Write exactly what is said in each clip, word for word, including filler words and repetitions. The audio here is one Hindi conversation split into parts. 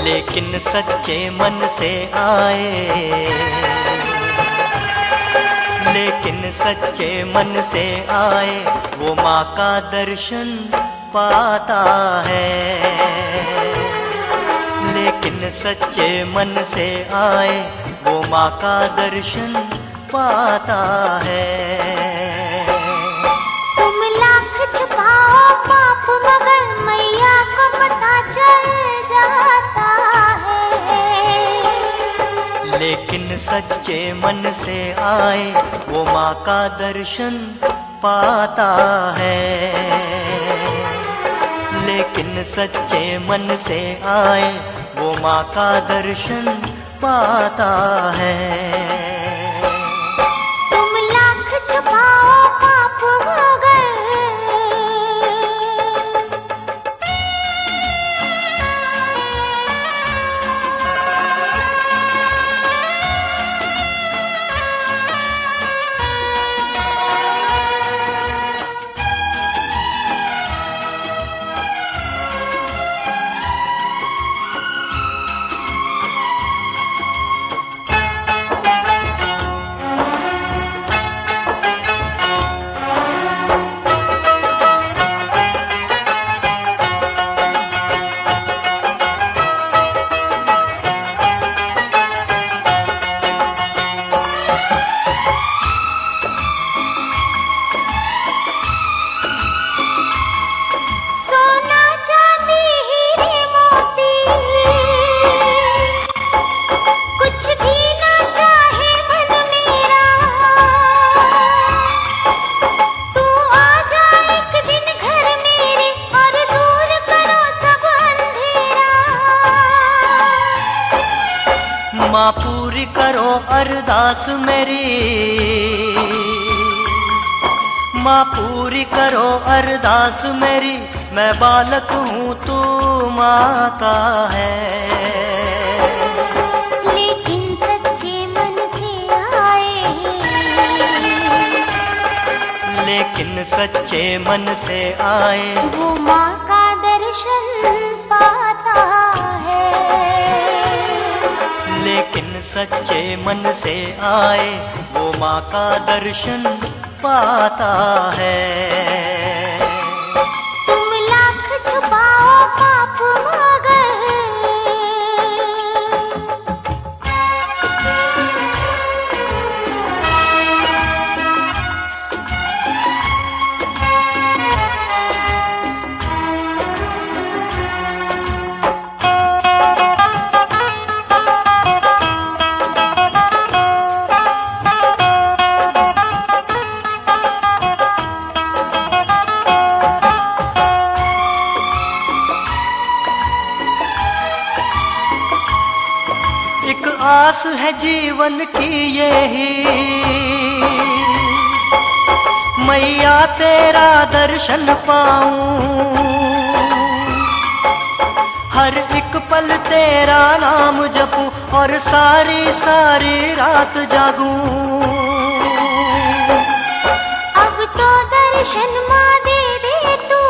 लेकिन सच्चे मन से आए, लेकिन सच्चे मन से आए वो माँ का दर्शन पाता है। लेकिन सच्चे मन से आए वो माँ का दर्शन पाता है। तुम लाख छुपाओ पाप मगर मैया को पता चल जाता है। लेकिन सच्चे मन से आए वो माँ का दर्शन पाता है। लेकिन सच्चे मन से आए वो माँ का दर्शन पाता है। तुम लाख छुपाओ पाप मगर माँ पूरी करो अरदास मेरी, माँ पूरी करो अरदास मेरी, मैं बालक हूँ तू माता है। लेकिन सच्चे मन से आए, लेकिन सच्चे मन से आए वो माँ का दर्शन पाता है। लेकिन सच्चे मन से आए वो माँ का दर्शन पाता है। तुम लाख छुपाओ पाप मगर एक आस है जीवन की यही, मैया तेरा दर्शन पाऊं, हर एक पल तेरा नाम जपूं और सारी सारी रात जागूं। अब तो दर्शन माँ दे दे तू,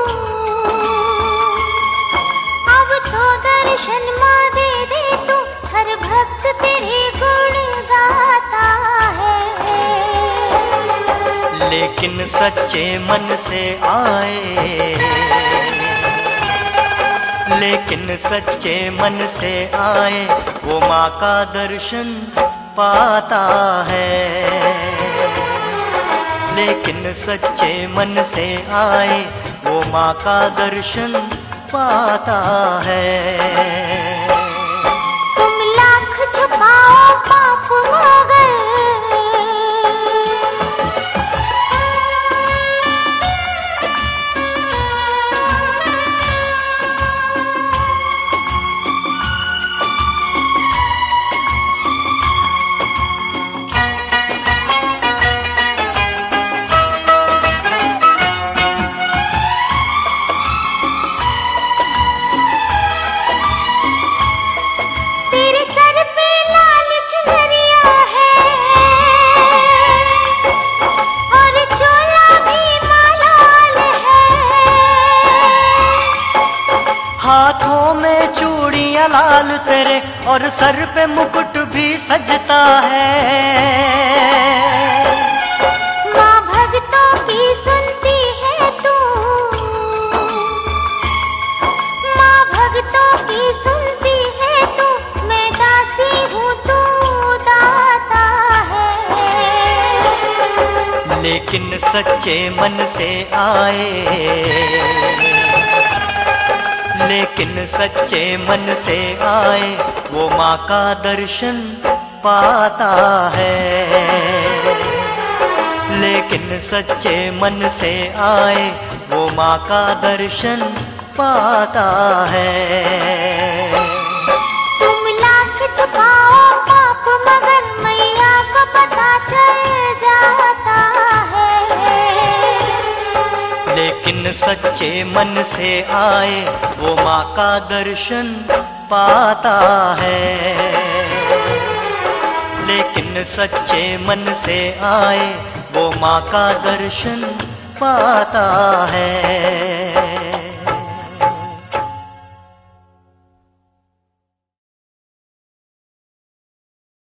अब तो दर्शन माँ दे दे तू, हर भक्त तेरे गुण गाता है। लेकिन सच्चे मन से आए, लेकिन सच्चे मन से आए वो माँ का दर्शन पाता है। लेकिन सच्चे मन से आए वो माँ का दर्शन पाता है। तुम लाख छुपाओ पाप मगर हाथों में चूड़ियां लाल मेरे और सर पे मुकुट भी सजता है। माँ भक्तों की सुनती है तू, माँ भक्तों की सुनती है तू, मैं दासी हूँ तू दाता है। लेकिन सच्चे मन से आए, लेकिन सच्चे मन से आए वो माँ का दर्शन पाता है। लेकिन सच्चे मन से आए वो माँ का दर्शन पाता है। तुम लाख छुपाओ पाप मगर मैया को पता चल जाता है। लेकिन सच्चे मन से आए वो माँ का दर्शन पाता है। लेकिन सच्चे मन से आए वो माँ का दर्शन पाता है।